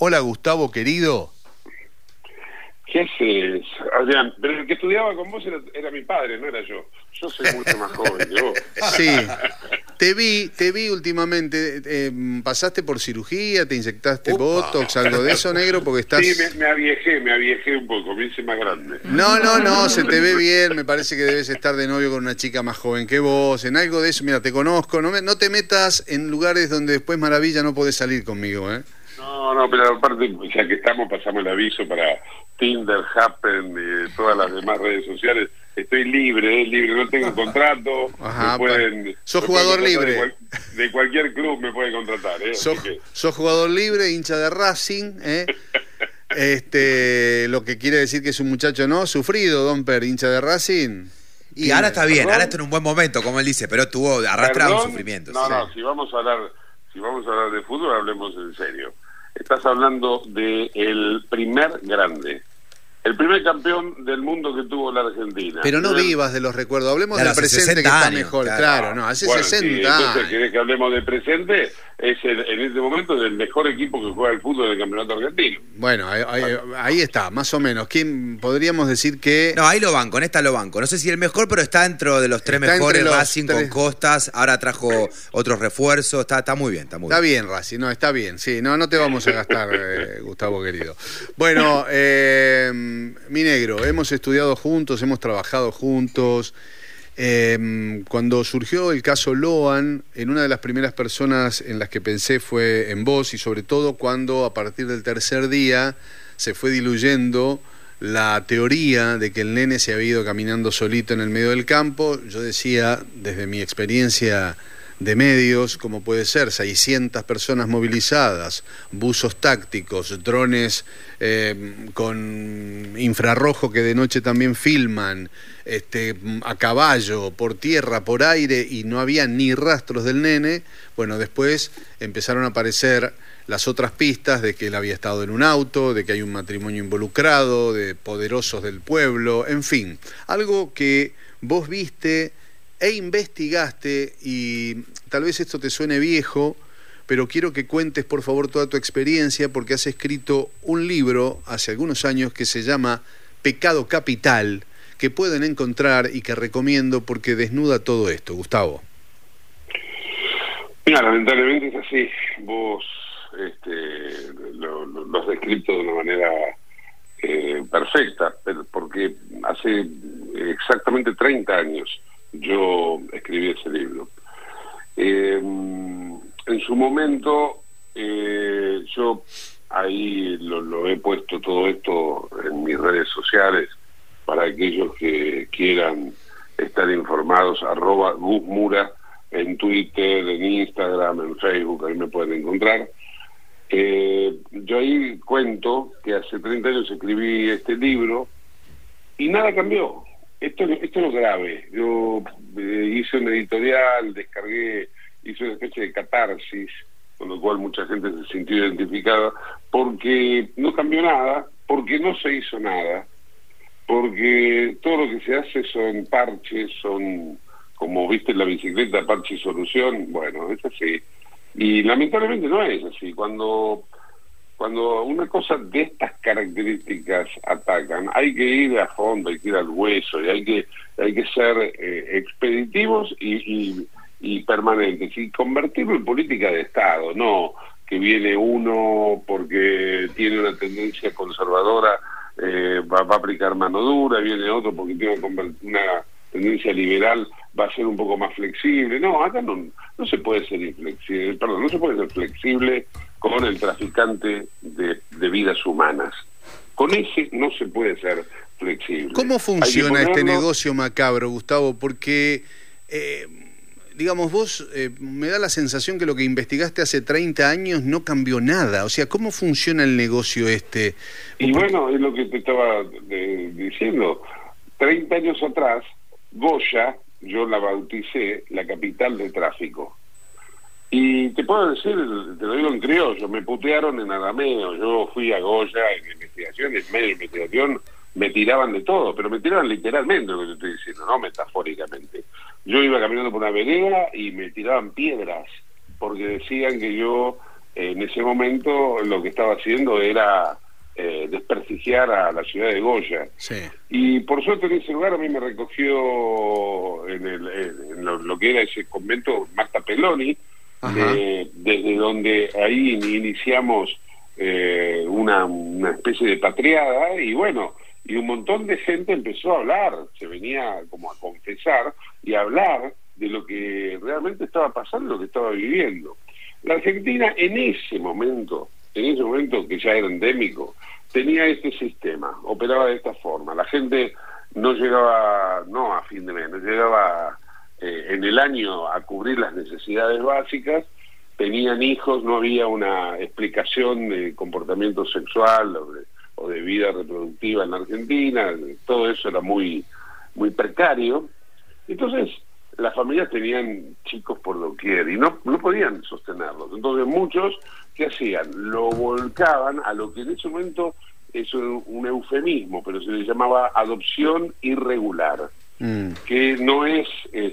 Hola, Gustavo, querido. ¿Qué haces, Adrián? Pero el que estudiaba con vos era mi padre, no era yo. Yo soy mucho más joven que vos. Sí, te vi últimamente. ¿Pasaste por cirugía? ¿Te inyectaste Botox, algo de eso, negro? Porque estás... Sí, me aviejé un poco, me hice más grande. No, se te ve bien. Me parece que debes estar de novio con una chica más joven que vos. En algo de eso, mira, te conozco. No te metas en lugares donde después maravilla no podés salir conmigo, ¿eh? No, pero aparte, ya que pasamos el aviso para Tinder, Happen y todas las demás redes sociales. Estoy libre, no tengo contrato. Ajá, sos me jugador libre. De cualquier club me puede contratar, Sos jugador libre, hincha de Racing, lo que quiere decir que es un muchacho sufrido, Domper, hincha de Racing. Y ahora está bien, ahora está en un buen momento, como él dice, pero arrastra un sufrimiento. No, si vamos a hablar de fútbol, hablemos en serio. Estás hablando de el primer grande, el primer campeón del mundo que tuvo la Argentina. Pero no vivas de los recuerdos, hablemos del presente que está mejor. Claro, hace 60 años. Entonces, ¿querés que hablemos del presente? Es en este momento el mejor equipo que juega el fútbol del campeonato argentino. Bueno, ahí está, más o menos. ¿Quién podríamos decir que...? No, ahí lo banco, en esta lo banco. No sé si el mejor, pero está dentro de los tres mejores. Racing con Costas, ahora trajo otros refuerzos, está muy bien. Está bien, Racing, está bien, sí. No te vamos a gastar, Gustavo, querido. Bueno, mi negro, hemos estudiado juntos, hemos trabajado juntos. Cuando surgió el caso Loan, en una de las primeras personas en las que pensé fue en vos, y sobre todo cuando a partir del tercer día se fue diluyendo la teoría de que el nene se había ido caminando solito en el medio del campo. Yo decía, desde mi experiencia de medios, como puede ser 600 personas movilizadas, buzos tácticos, drones con infrarrojo que de noche también filman, a caballo, por tierra, por aire, y no había ni rastros del nene. Bueno, después empezaron a aparecer las otras pistas de que él había estado en un auto, de que hay un matrimonio involucrado, de poderosos del pueblo, en fin, algo que vos viste e investigaste, y tal vez esto te suene viejo, pero quiero que cuentes por favor toda tu experiencia, porque has escrito un libro hace algunos años que se llama Pecado Capital, que pueden encontrar y que recomiendo porque desnuda todo esto. Gustavo. Mira, lamentablemente es así. Vos lo has descrito de una manera perfecta, porque hace exactamente 30 años yo escribí ese libro. En su momento yo ahí lo he puesto todo esto en mis redes sociales para aquellos que quieran estar informados, @GusMura en Twitter, en Instagram, en Facebook, ahí me pueden encontrar. Yo ahí cuento que hace 30 años escribí este libro y nada cambió. Esto es lo grave. Yo hice una editorial, hice una especie de catarsis, con lo cual mucha gente se sintió identificada, porque no cambió nada, porque no se hizo nada, porque todo lo que se hace son parches, son, como viste en la bicicleta, parche y solución. Bueno, es así. Y lamentablemente no es así. Cuando una cosa de estas características atacan, hay que ir a fondo, hay que ir al hueso, y hay que ser expeditivos y permanentes, y convertirlo en política de Estado, no que viene uno porque tiene una tendencia conservadora, va a aplicar mano dura, viene otro porque tiene una tendencia liberal, va a ser un poco más flexible. No, acá no se puede ser inflexible, no se puede ser flexible con el traficante de vidas humanas. Con ese no se puede ser flexible. ¿Cómo funciona este negocio macabro, Gustavo? Porque, digamos, vos me da la sensación que lo que investigaste hace 30 años no cambió nada. O sea, ¿cómo funciona el negocio este? Y bueno, es lo que te estaba diciendo. 30 años atrás, Goya, yo la bauticé la capital del tráfico. Y te puedo decir, te lo digo en criollo, me putearon en arameo. Yo fui a Goya en investigación, en medio de investigación me tiraban de todo, pero me tiraban literalmente, lo que te estoy diciendo, no metafóricamente. Yo iba caminando por una vereda y me tiraban piedras, porque decían que yo en ese momento lo que estaba haciendo era desprestigiar a la ciudad de Goya. Sí. Y por suerte en ese lugar a mí me recogió en lo que era ese convento Marta Peloni, desde donde ahí iniciamos una especie de patriada, y bueno, y un montón de gente empezó a hablar, se venía como a confesar y a hablar de lo que realmente estaba pasando, lo que estaba viviendo. La Argentina en ese momento que ya era endémico, tenía este sistema, operaba de esta forma. La gente no llegaba, no a fin de mes, no llegaba en el año a cubrir las necesidades básicas, tenían hijos, no había una explicación de comportamiento sexual o de vida reproductiva en la Argentina, todo eso era muy, muy precario. Entonces las familias tenían chicos por doquier y no podían sostenerlos. Entonces muchos, ¿qué hacían? Lo volcaban a lo que en ese momento es un eufemismo, pero se le llamaba adopción irregular, que no es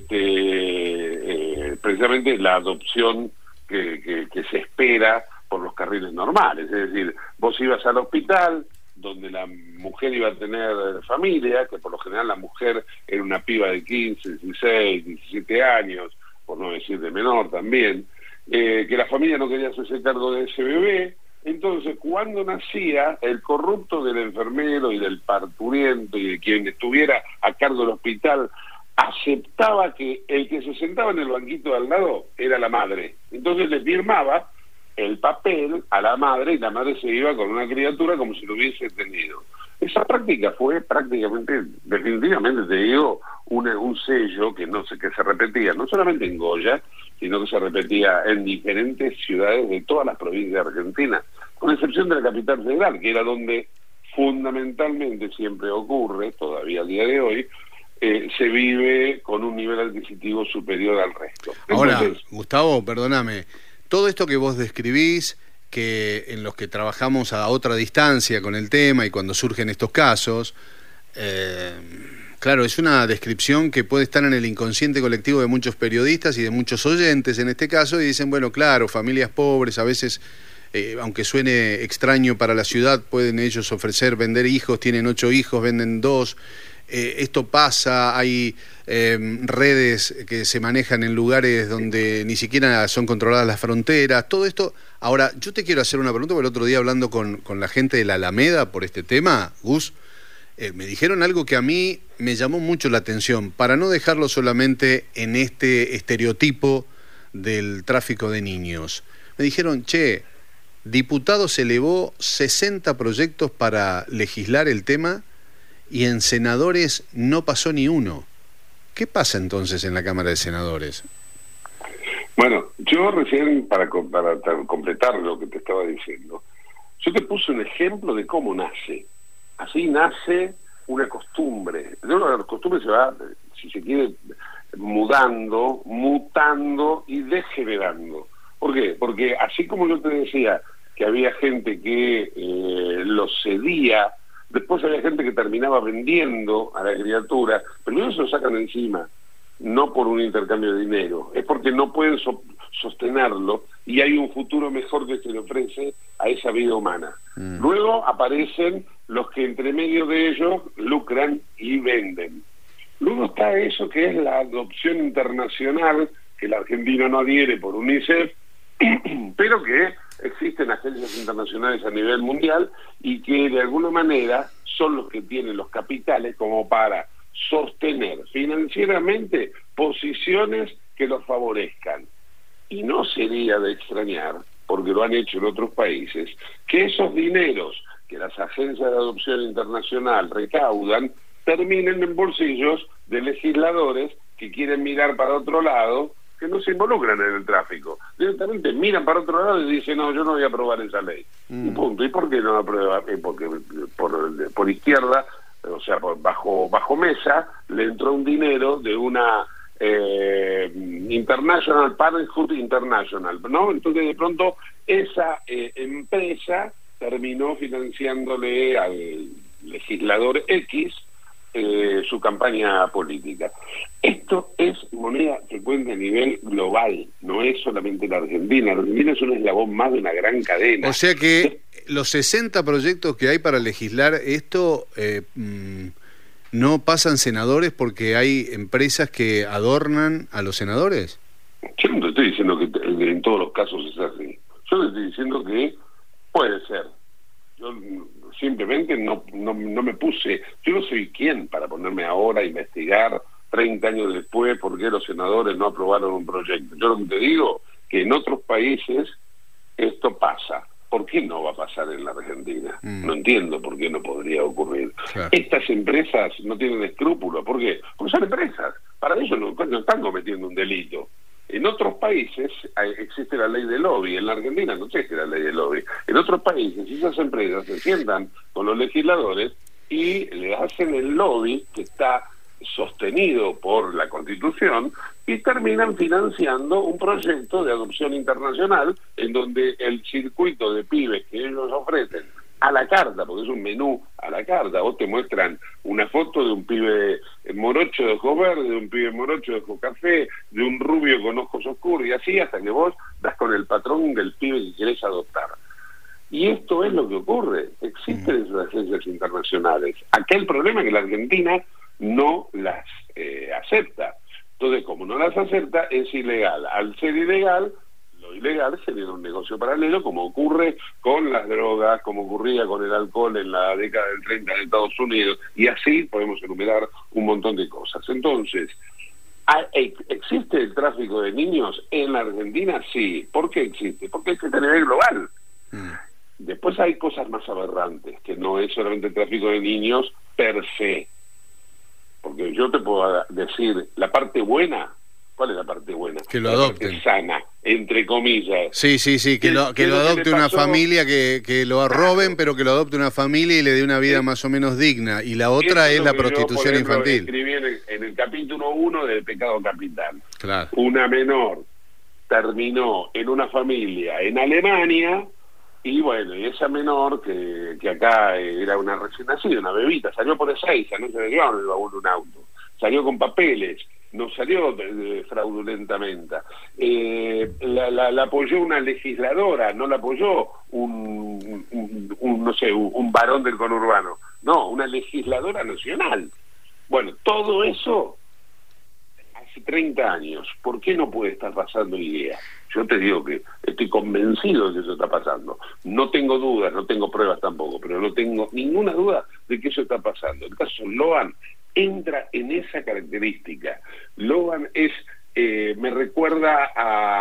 precisamente la adopción que se espera por los carriles normales. Es decir, vos ibas al hospital donde la mujer iba a tener familia, que por lo general la mujer era una piba de 15, 16, 17 años, por no decir de menor también, que la familia no quería hacerse cargo de ese bebé. Entonces, cuando nacía, el corrupto del enfermero y del parturiento y de quien estuviera a cargo del hospital aceptaba que el que se sentaba en el banquito de al lado era la madre. Entonces le firmaba el papel a la madre y la madre se iba con una criatura como si lo hubiese tenido. Esa práctica fue prácticamente, definitivamente te digo, un sello que se repetía no solamente en Goya, sino que se repetía en diferentes ciudades de todas las provincias de Argentina, con excepción de la capital federal, que era donde fundamentalmente siempre ocurre, todavía al día de hoy, se vive con un nivel adquisitivo superior al resto. Ahora, Gustavo, perdóname, todo esto que vos describís, que en los que trabajamos a otra distancia con el tema y cuando surgen estos casos, claro, es una descripción que puede estar en el inconsciente colectivo de muchos periodistas y de muchos oyentes en este caso, y dicen, bueno, claro, familias pobres, a veces, aunque suene extraño para la ciudad, pueden ellos ofrecer, vender hijos, tienen 8 hijos, venden 2. Esto pasa, hay redes que se manejan en lugares donde ni siquiera son controladas las fronteras, todo esto. Ahora, yo te quiero hacer una pregunta, porque el otro día hablando con la gente de la Alameda por este tema, Gus, me dijeron algo que a mí me llamó mucho la atención, para no dejarlo solamente en este estereotipo del tráfico de niños. Me dijeron, che, diputados elevó 60 proyectos para legislar el tema y en senadores no pasó ni uno. ¿Qué pasa entonces en la Cámara de Senadores? Bueno, yo recién, para completar lo que te estaba diciendo, yo te puse un ejemplo de cómo nace. Así nace una costumbre. La costumbre se va, si se quiere, mutando y degenerando. ¿Por qué? Porque así como yo te decía que había gente que lo cedía, después había gente que terminaba vendiendo a la criatura, pero ellos se lo sacan de encima, no por un intercambio de dinero, es porque no pueden sostenerlo y hay un futuro mejor que se le ofrece a esa vida humana. Luego aparecen los que entre medio de ellos lucran y venden. Luego está eso que es la adopción internacional, que la Argentina no adhiere por UNICEF, pero que existen agencias internacionales a nivel mundial y que de alguna manera son los que tienen los capitales como para sostener financieramente posiciones que los favorezcan. Y no sería de extrañar, porque lo han hecho en otros países, que esos dineros que las agencias de adopción internacional recaudan terminen en bolsillos de legisladores que quieren mirar para otro lado, que no se involucran en el tráfico. Directamente miran para otro lado y dicen, no, yo no voy a aprobar esa ley. Y punto. ¿Y por qué no aprueba? Porque por izquierda, o sea, bajo mesa, le entró un dinero de una International Parenthood International, ¿no? Entonces, de pronto, esa empresa terminó financiándole al legislador X su campaña política. Esto es moneda frecuente a nivel global, no es solamente la Argentina. La Argentina es un eslabón más de una gran cadena. O sea que los 60 proyectos que hay para legislar esto no pasan senadores porque hay empresas que adornan a los senadores. Yo no te estoy diciendo que en todos los casos es así. Yo te estoy diciendo que puede ser. Yo simplemente no me puse, yo no soy quien para ponerme ahora a investigar 30 años después por qué los senadores no aprobaron un proyecto. Yo lo que te digo, que en otros países esto pasa. ¿Por qué no va a pasar en la Argentina? No entiendo por qué no podría ocurrir. Claro. Estas empresas no tienen escrúpulos. ¿Por qué? Porque son empresas. Para ellos no están cometiendo un delito. En otros países existe la ley de lobby. En la Argentina no existe la ley de lobby. En otros países esas empresas se sientan con los legisladores y le hacen el lobby que está sostenido por la Constitución y terminan financiando un proyecto de adopción internacional en donde el circuito de pibes que ellos ofrecen a la carta, porque es un menú a la carta, vos te muestran una foto de un pibe morocho de ojos verdes, de un pibe morocho de ojos café, de un rubio con ojos oscuros y así hasta que vos das con el patrón del pibe que querés adoptar. Y esto es lo que ocurre, existen esas agencias internacionales. Acá el problema es que la Argentina no las acepta. Entonces, como no las acepta, es ilegal. Al ser ilegal, lo ilegal sería un negocio paralelo, como ocurre con las drogas, como ocurría con el alcohol en la década del 30 en Estados Unidos, y así podemos enumerar un montón de cosas. Entonces, ¿existe el tráfico de niños en la Argentina? Sí. ¿Por qué existe? Porque existe a nivel global. Después hay cosas más aberrantes, que no es solamente el tráfico de niños per se. Porque yo te puedo decir, la parte buena, ¿cuál es la parte buena? Que lo adopten. La parte sana, entre comillas. Sí, que lo adopte una familia, que lo roben, pero que lo adopte una familia y le dé una vida más o menos digna. Y la otra es la prostitución infantil. Escribí en el capítulo 1 del Pecado Capital. Claro. Una menor terminó en una familia en Alemania. Y bueno, y esa menor, que acá era una recién nacida, una bebita, salió por Ezeiza, no se le llevaron el baúl de un auto, salió con papeles, no salió fraudulentamente. La apoyó una legisladora, no la apoyó un varón del conurbano, no, una legisladora nacional. Bueno, todo eso hace 30 años, ¿por qué no puede estar pasando hoy día? Yo te digo que estoy convencido de que eso está pasando. No tengo dudas, no tengo pruebas tampoco, pero no tengo ninguna duda de que eso está pasando. El caso Logan entra en esa característica. Logan me recuerda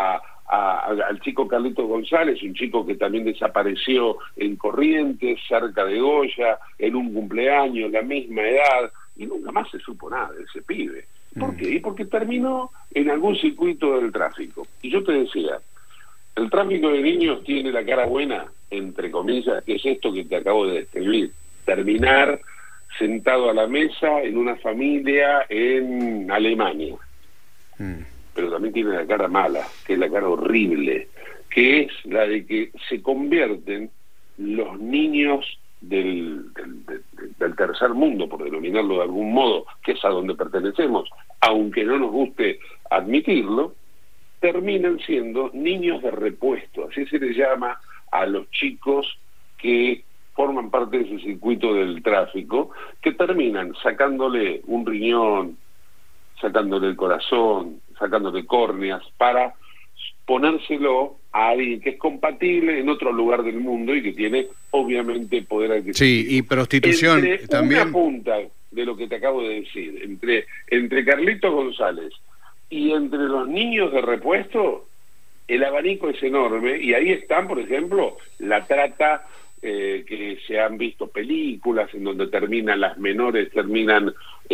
al chico Carlitos González, un chico que también desapareció en Corrientes, cerca de Goya, en un cumpleaños, la misma edad, y nunca más se supo nada de ese pibe. ¿Por qué? Porque terminó en algún circuito del tráfico. Y yo te decía, el tráfico de niños tiene la cara buena, entre comillas, que es esto que te acabo de describir. Terminar sentado a la mesa en una familia en Alemania. Pero también tiene la cara mala, que es la cara horrible, que es la de que se convierten los niños del tercer mundo, por denominarlo de algún modo, que es a donde pertenecemos, aunque no nos guste admitirlo, terminan siendo niños de repuesto, así se les llama a los chicos que forman parte de ese circuito del tráfico, que terminan sacándole un riñón, sacándole el corazón, sacándole córneas, para ponérselo a alguien que es compatible en otro lugar del mundo y que tiene obviamente poder adquisitivo. Sí, y prostitución entre también. Una punta de lo que te acabo de decir, entre Carlitos González y entre los niños de repuesto, el abanico es enorme, y ahí están, por ejemplo, la trata, que se han visto películas en donde las menores terminan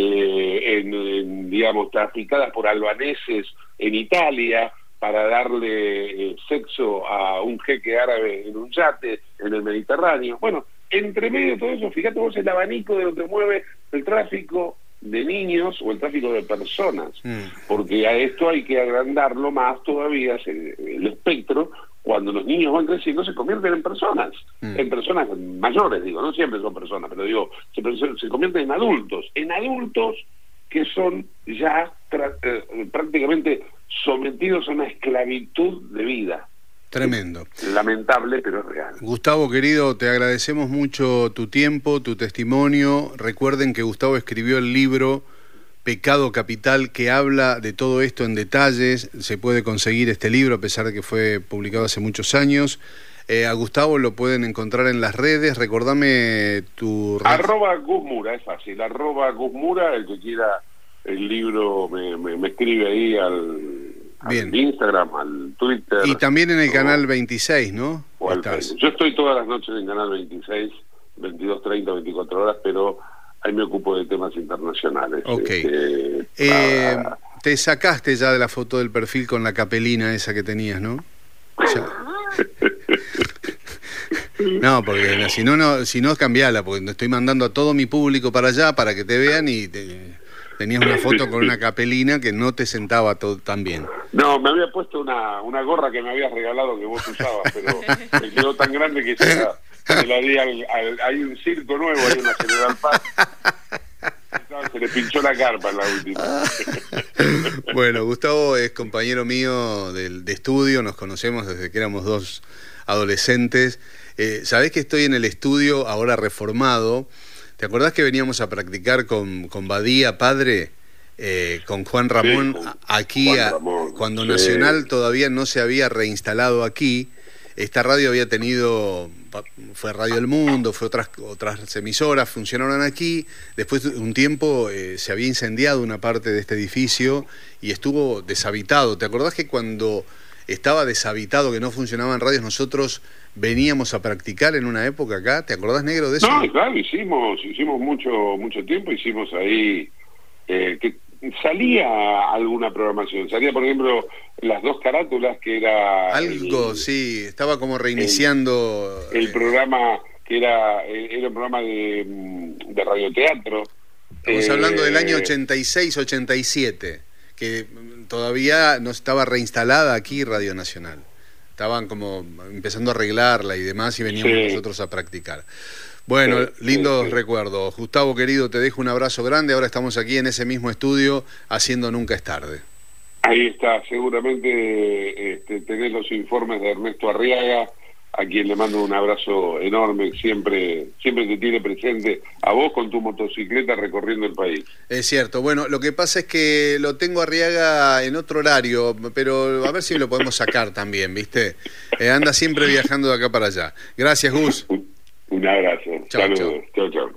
digamos, traficadas por albaneses en Italia para darle sexo a un jeque árabe en un yate en el Mediterráneo. Bueno, entre medio de todo eso, fíjate vos el abanico de donde mueve el tráfico de niños o el tráfico de personas, porque a esto hay que agrandarlo más todavía, el espectro, cuando los niños van creciendo se convierten en personas mayores, digo, no siempre son personas, pero digo, se convierten en adultos que son ya prácticamente sometidos a una esclavitud de vida. Tremendo. Lamentable, pero real. Gustavo, querido, te agradecemos mucho tu tiempo, tu testimonio. Recuerden que Gustavo escribió el libro Pecado Capital, que habla de todo esto en detalles. Se puede conseguir este libro, a pesar de que fue publicado hace muchos años. A Gustavo lo pueden encontrar en las redes. Recordame tu red. @Gusmura, es fácil. @Gusmura, el que quiera el libro me escribe ahí al Instagram, al Twitter. Y también en el canal 26, ¿no? Yo estoy todas las noches en canal 26, 22:30, 24 horas, pero ahí me ocupo de temas internacionales. Ok. Te sacaste ya de la foto del perfil con la capelina esa que tenías, ¿no? No, porque si no cambiala, porque estoy mandando a todo mi público para allá para que te vean y tenías una foto con una capelina que no te sentaba tan bien. No, me había puesto una gorra que me habías regalado que vos usabas, pero me quedó tan grande que se la di hay un circo nuevo ahí en la General Paz. Se le pinchó la carpa en la última. Bueno, Gustavo es compañero mío de estudio, nos conocemos desde que éramos dos adolescentes. ¿Sabés que estoy en el estudio ahora reformado? ¿Te acordás que veníamos a practicar con Badía, padre, con Juan Ramón, sí, aquí, cuando sí. Nacional todavía no se había reinstalado aquí? Esta radio había tenido, fue Radio El Mundo, fue otras emisoras, funcionaron aquí. Después de un tiempo se había incendiado una parte de este edificio y estuvo deshabitado. ¿Te acordás que cuando estaba deshabitado, que no funcionaban radios, nosotros veníamos a practicar en una época acá? ¿Te acordás, negro, de eso? No, claro, hicimos mucho tiempo, hicimos ahí, que salía alguna programación, salía por ejemplo Las Dos Carátulas, que era... Algo, sí, estaba como reiniciando... El programa, que era un programa de radioteatro. Estamos hablando del año 86-87, que todavía no estaba reinstalada aquí Radio Nacional. Estaban como empezando a arreglarla y demás y veníamos nosotros a practicar. Bueno, lindos recuerdos. Gustavo, querido, te dejo un abrazo grande. Ahora estamos aquí en ese mismo estudio haciendo Nunca es Tarde. Ahí está, seguramente tenés los informes de Ernesto Arriaga, a quien le mando un abrazo enorme, siempre te tiene presente a vos con tu motocicleta recorriendo el país. Es cierto, bueno, lo que pasa es que lo tengo a Arriaga en otro horario, pero a ver si lo podemos sacar también, ¿viste? Anda siempre viajando de acá para allá. Gracias, Gus. Un abrazo. Chau, saludos. Chau.